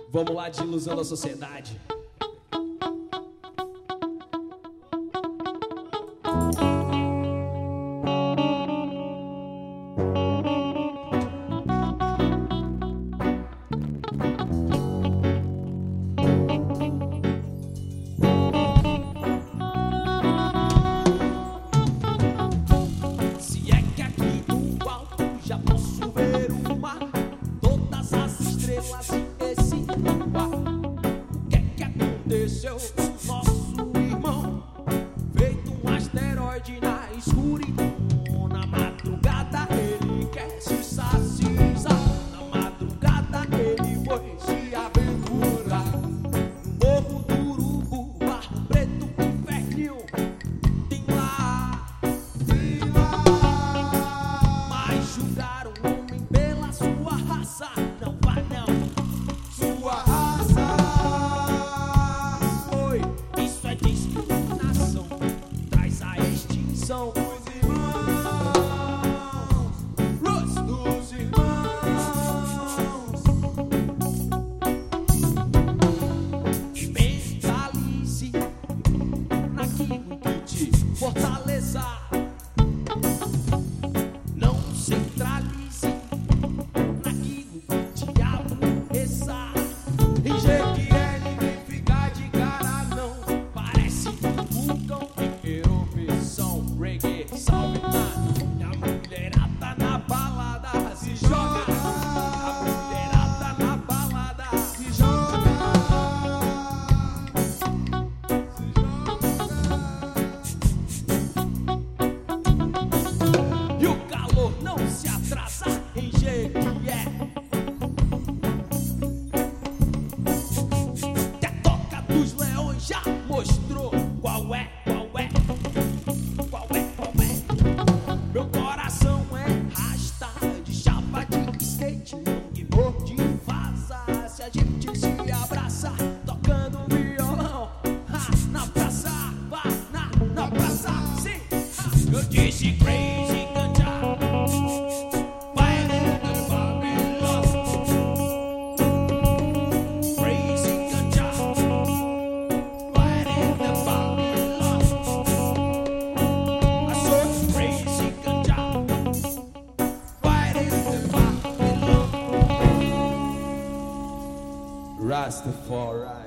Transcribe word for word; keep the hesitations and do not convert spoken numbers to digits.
Vamos lá de ilusão da sociedade. Se é que aqui do alto já posso ver o mar, todas as estrelas e esse luar. O que é que aconteceu com nosso irmão? Feito um asteroide na escuridão. Na madrugada ele quer se saciar, na madrugada ele foi se aventurar. No morro do Urubu, Barro Preto, Inferninho, tem lá, tem lá. Mas julgaram o homem pela sua raça. Não vai não, sua raça. Oi, isso é discriminação, traz a extinção. Fortaleça, não centralize naquilo que te aborreça. Em Jequié ninguém fica de cara não, parece um vulcão em erupção. Reggae, salve na, a mulherada na balada se joga, a mulherada na balada se joga. E o calor não se atrasa em Jequié. Que a toca dos leões já mostrou qual é, qual é, qual é, qual é. Meu coração é rasta de chapa de skate, longboard de vaza. Se a gente se abraça tocando violão, ha, na praça, vá, na, na praça, sim, ha. Eu disse crazy ganja, fighting the Babylon. Crazy ganja, fighting the Babylon. I saw crazy ganja, fighting the Babylon. Rastafari.